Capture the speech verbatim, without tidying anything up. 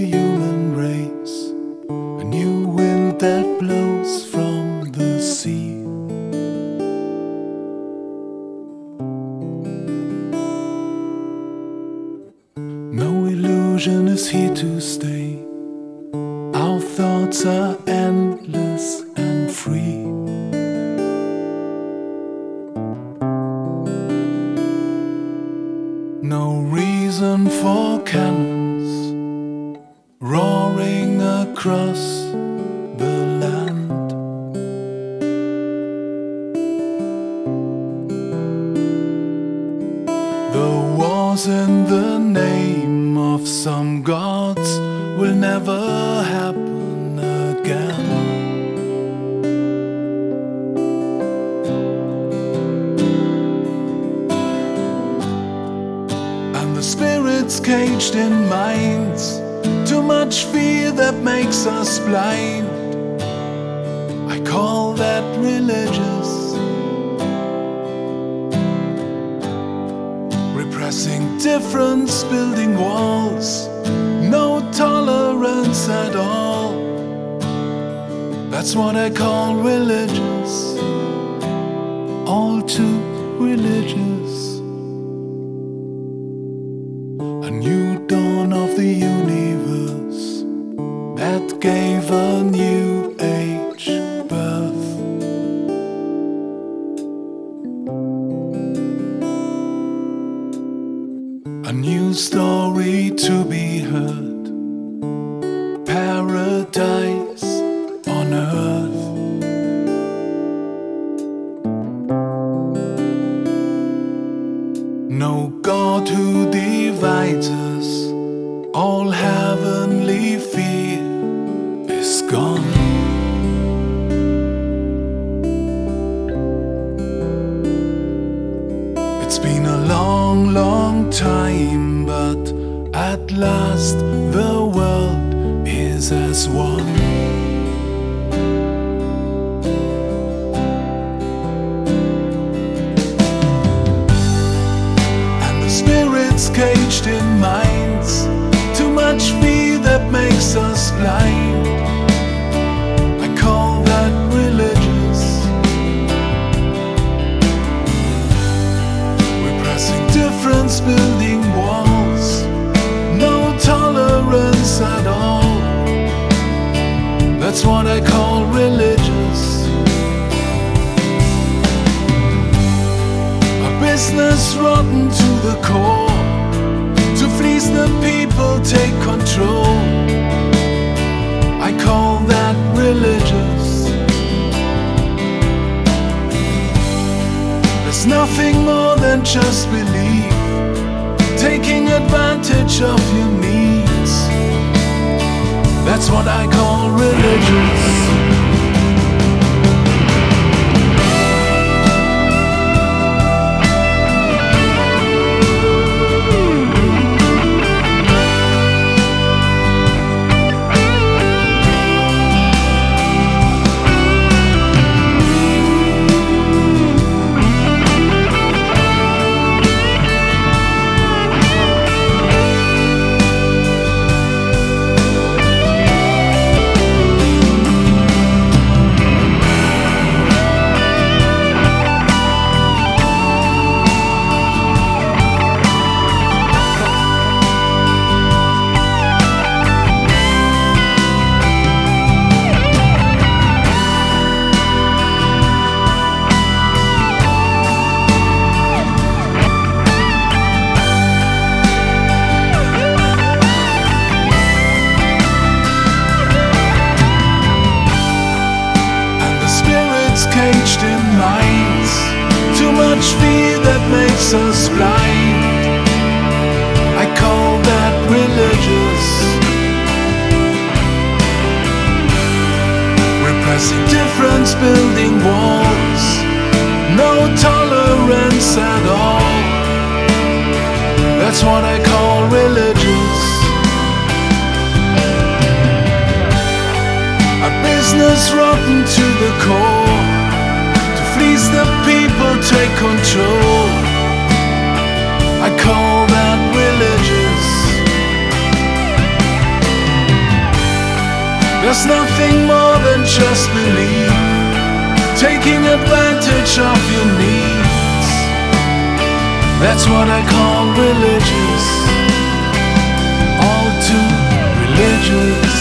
human race, a new wind that blows from the sea. No illusion is here to stay. Our thoughts are endless and free. No reason for cannons roaring across the land. The wars in the name of some gods will never happen again. And the spirits caged in minds, too much fear that makes us blind. I call that religious, repressing difference, building walls, no tolerance at all. That's what I call religious, all too religious. A new dawn of the universe that gave a new age birth. A new story to be heard, paradise on earth. No God who divides us, all heavenly fear is gone. It's been a long, long time, but at last the world is as one. And the spirits caged in minds, too much fear that makes us blind. I call that religious, repressing difference, building walls, no tolerance at all. That's what I call religious. A business rotten to the core, to fleece the people, take control. I call that religious. There's nothing more than just belief, taking advantage of your needs. That's what I call religious. Caged in minds, too much fear that makes us blind. I call that religious, repressing difference, building walls, no tolerance at all. That's what I call religious. A business rotten to the core, fleece the people, take control. I call that religious. There's nothing more than just belief, taking advantage of your needs. That's what I call religious, all too religious.